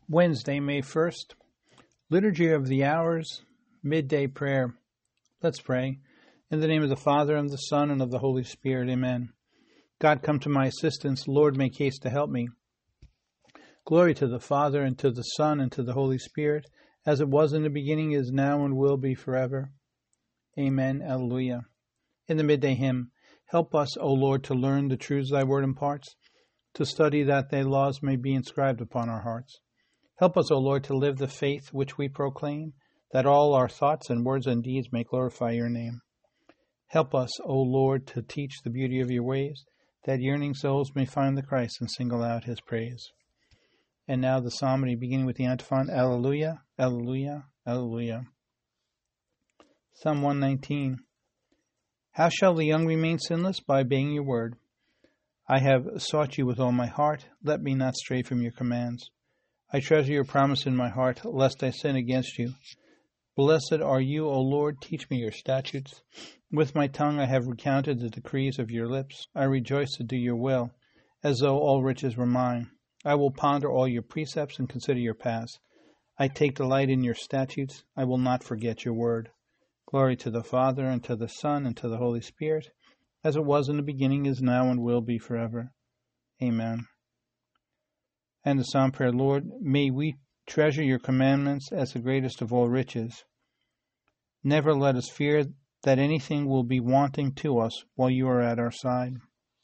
Wednesday, May 1st, Liturgy of the Hours, Midday Prayer. Let's pray. In the name of the Father, and of the Son, and of the Holy Spirit. Amen. God, come to my assistance. Lord, make haste to help me. Glory to the Father, and to the Son, and to the Holy Spirit, as it was in the beginning, is now, and will be forever. Amen. Alleluia. In the Midday Hymn, help us, O Lord, to learn the truths thy word imparts, to study that thy laws may be inscribed upon our hearts. Help us, O Lord, to live the faith which we proclaim, that all our thoughts and words and deeds may glorify your name. Help us, O Lord, to teach the beauty of your ways, that yearning souls may find the Christ and single out his praise. And now the psalmody, beginning with the antiphon, Alleluia, Alleluia, Alleluia. Psalm 119. How shall the young remain sinless? By obeying your word. I have sought you with all my heart. Let me not stray from your commands. I treasure your promise in my heart, lest I sin against you. Blessed are you, O Lord, teach me your statutes. With my tongue I have recounted the decrees of your lips. I rejoice to do your will, as though all riches were mine. I will ponder all your precepts and consider your paths. I take delight in your statutes. I will not forget your word. Glory to the Father, and to the Son, and to the Holy Spirit, as it was in the beginning, is now, and will be forever. Amen. And the Psalm prayer, Lord, may we treasure your commandments as the greatest of all riches. Never let us fear that anything will be wanting to us while you are at our side.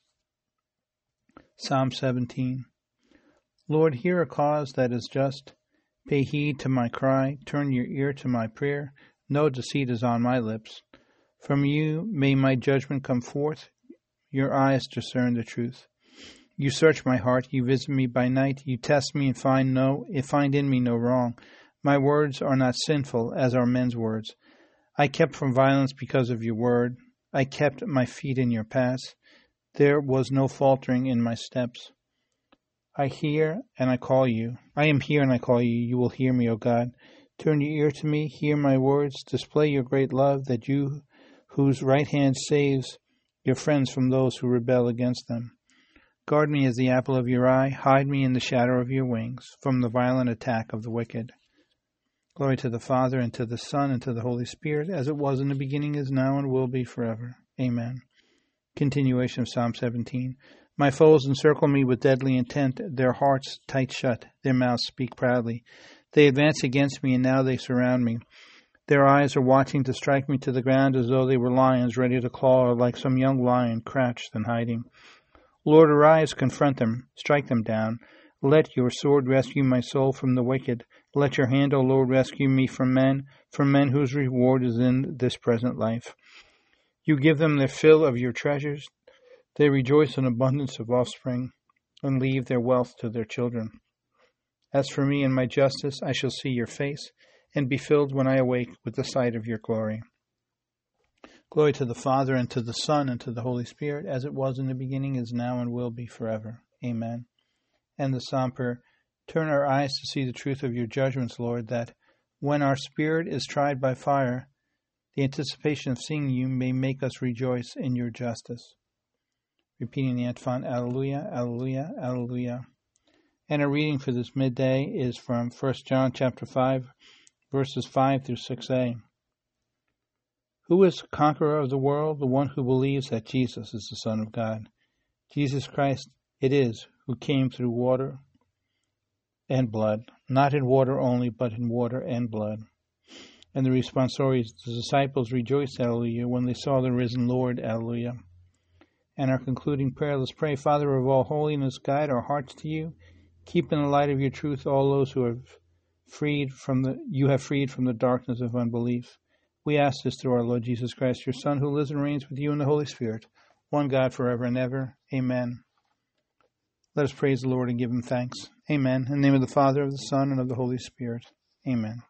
Psalm 17. Lord, hear a cause that is just. Pay heed to my cry. Turn your ear to my prayer. No deceit is on my lips. From you may my judgment come forth. Your eyes discern the truth. You search my heart, you visit me by night, you test me and find in me no wrong. My words are not sinful, as are men's words. I kept from violence because of your word. I kept my feet in your paths. There was no faltering in my steps. I hear and I call you. I am here and I call you. You will hear me, O God. Turn your ear to me, hear my words, display your great love, that you, whose right hand saves your friends from those who rebel against them. Guard me as the apple of your eye. Hide me in the shadow of your wings from the violent attack of the wicked. Glory to the Father, and to the Son, and to the Holy Spirit, as it was in the beginning, is now, and will be forever. Amen. Continuation of Psalm 17. My foes encircle me with deadly intent. Their hearts tight shut. Their mouths speak proudly. They advance against me, and now they surround me. Their eyes are watching to strike me to the ground as though they were lions ready to claw, or like some young lion crouched and hiding. Lord, arise, confront them, strike them down. Let your sword rescue my soul from the wicked. Let your hand, O Lord, rescue me from men whose reward is in this present life. You give them their fill of your treasures. They rejoice in abundance of offspring, and leave their wealth to their children. As for me and my justice, I shall see your face, and be filled when I awake with the sight of your glory. Glory to the Father, and to the Son, and to the Holy Spirit, as it was in the beginning, is now, and will be forever. Amen. And the Psalm prayer, turn our eyes to see the truth of your judgments, Lord, that when our spirit is tried by fire, the anticipation of seeing you may make us rejoice in your justice. Repeating the antiphon, Alleluia, Alleluia, Alleluia. And a reading for this midday is from 1 John chapter 5, verses 5 through 6a. Who is the conqueror of the world? The one who believes that Jesus is the Son of God. Jesus Christ it is who came through water and blood, not in water only, but in water and blood. And the responsorial is, the disciples rejoiced, Alleluia, when they saw the risen Lord, Alleluia. And our concluding prayer, let's pray. Father of all holiness, guide our hearts to you. Keep in the light of your truth all those who have freed from the darkness of unbelief. We ask this through our Lord Jesus Christ, your Son, who lives and reigns with you in the Holy Spirit, one God forever and ever. Amen. Let us praise the Lord and give him thanks. Amen. In the name of the Father, of the Son, and of the Holy Spirit. Amen.